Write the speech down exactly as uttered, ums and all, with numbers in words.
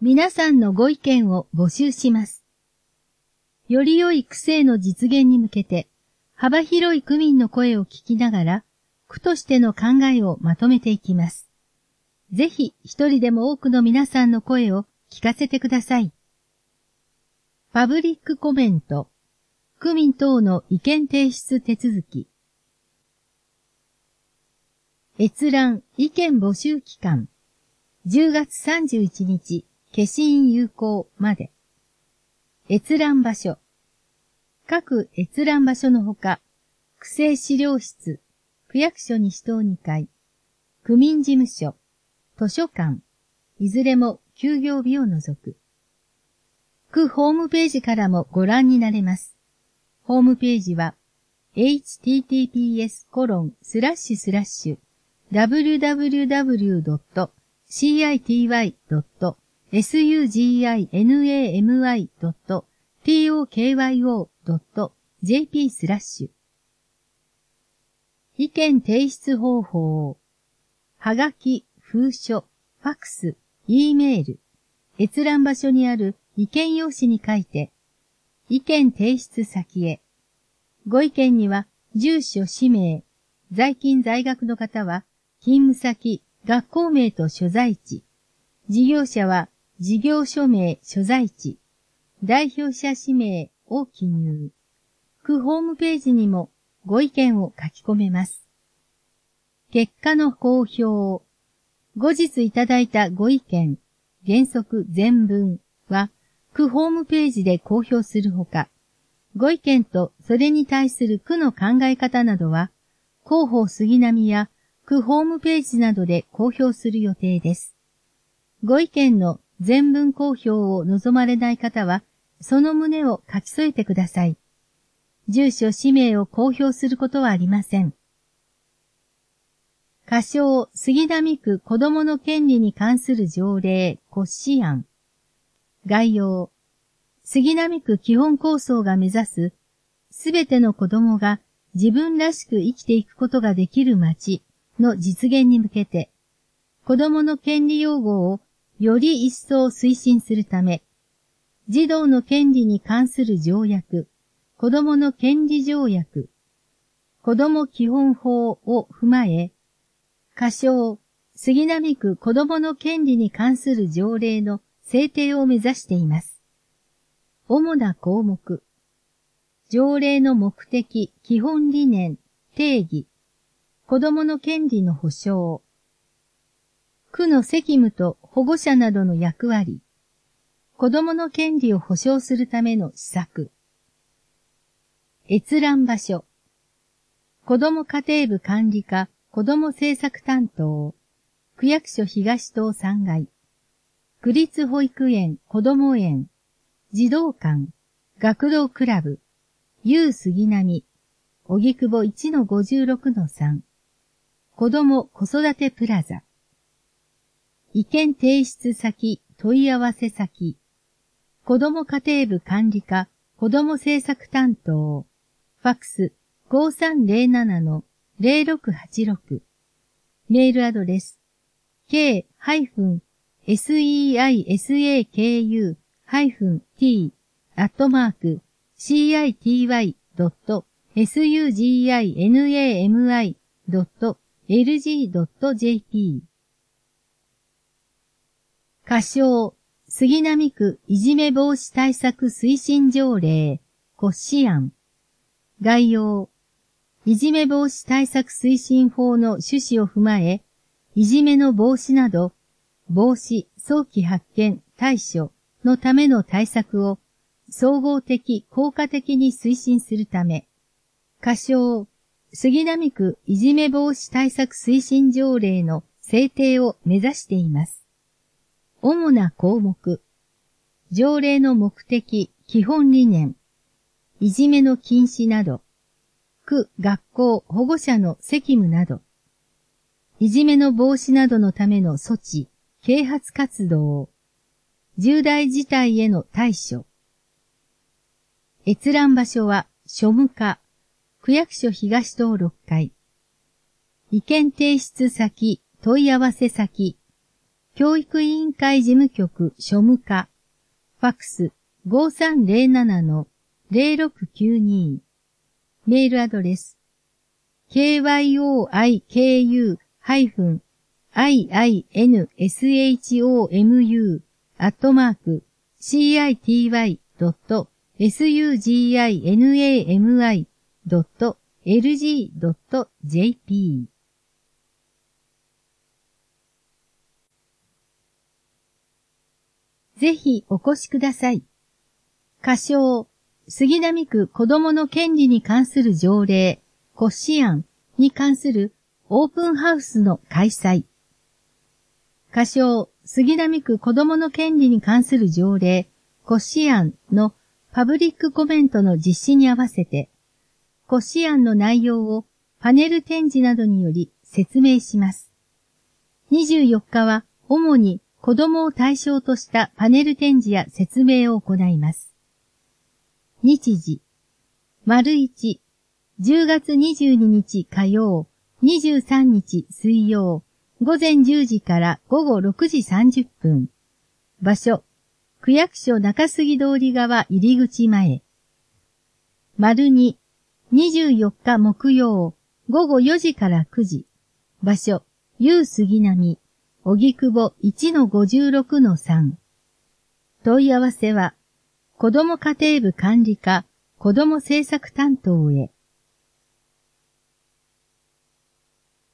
皆さんのご意見を募集します。より良い区政の実現に向けて、幅広い区民の声を聞きながら、区としての考えをまとめていきます。ぜひ一人でも多くの皆さんの声を聞かせてください。パブリックコメント、区民等の意見提出手続き。閲覧意見募集期間、じゅうがつさんじゅういちにち、消印有効まで。閲覧場所。各閲覧場所のほか、区政資料室、区役所西東にかい、区民事務所、図書館、いずれも休業日を除く。区ホームページからもご覧になれます。ホームページは、エイチティーティーピーエスコロンスラッシュスラッシュダブリューダブリューダブリュードットシーアイティーワイドットエスユージーアイエヌエーエムワイドットティーオーケーワイオードットジェーピースラッシュ。意見提出方法。はがき、封書、ファクス、Eメール、閲覧場所にある意見用紙に書いて、意見提出先へ。ご意見には、住所、氏名、在勤在学の方は、勤務先、学校名と所在地、事業者は、事業所名、所在地、代表者氏名を記入。区ホームページにもご意見を書き込めます。結果の公表。後日いただいたご意見、原則全文は、区ホームページで公表するほか、ご意見とそれに対する区の考え方などは、広報杉並や区ホームページなどで公表する予定です。ご意見の全文公表を望まれない方は、その旨を書き添えてください。住所、氏名を公表することはありません。仮称、杉並区子どもの権利に関する条例、骨子案。概要。杉並区基本構想が目指す、すべての子供が自分らしく生きていくことができる街の実現に向けて、子供の権利擁護をより一層推進するため、児童の権利に関する条約、子供の権利条約、子供基本法を踏まえ、仮称、杉並区子供の権利に関する条例の制定を目指しています。主な項目。条例の目的、基本理念、定義。子どもの権利の保障。区の責務と保護者などの役割。子どもの権利を保障するための施策。閲覧場所。子ども家庭部管理課、子ども政策担当。区役所東棟さんがい。区立保育園、子ども園。児童館、学童クラブ、ユー杉並、荻窪 いちのごじゅうろくのさん、子ども子育てプラザ。意見提出先、問い合わせ先、子ども家庭部管理課、子ども政策担当、ファクス ごさんぜろななのぜろろくはちろく、メールアドレス、ケー セイサク ハイフン t アットマーク シーアイティーワイドットエスユージーアイエヌエーエムアイドットエルジードットジェーピー。仮称、杉並区いじめ防止対策推進条例、骨子案。概要。いじめ防止対策推進法の趣旨を踏まえ、いじめの防止など、防止、早期発見、対処のための対策を総合的、効果的に推進するため、仮称、杉並区いじめ防止対策推進条例の制定を目指しています。主な項目。条例の目的、基本理念、いじめの禁止など、区、学校、保護者の責務など、いじめの防止などのための措置、啓発活動、重大事態への対処。閲覧場所は、庶務課、区役所東棟ろっかい。意見提出先、問い合わせ先、 教育委員会事務局庶務課、ファックス ごさんぜろななのぜろろくきゅうに、メールアドレス ケーワイオーアイケーユー ハイフン アイアイエヌエスエイチオーエムユー アットマーク シーアイティーワイ ドット エスユージーアイエヌエーエムアイ ドット エルジー ドット ジェーピー。ぜひお越しください。仮称、杉並区子どもの権利に関する条例、骨子案に関するオープンハウスの開催。仮称、杉並区子どもの権利に関する条例、骨子案のパブリックコメントの実施に合わせて、骨子案の内容をパネル展示などにより説明します。にじゅうよっかは主に子供を対象としたパネル展示や説明を行います。日時、丸一、じゅうがつにじゅうににち火曜、にじゅうさんにち水曜、午前じゅうじから午後ろくじさんじゅっぷん。場所、区役所中杉通り側入口前。丸二、にじゅうよっか木曜、午後よじからくじ。場所、旧杉並。荻窪 いちのごじゅうろくのさん。問い合わせは、子ども家庭部管理課子ども政策担当へ。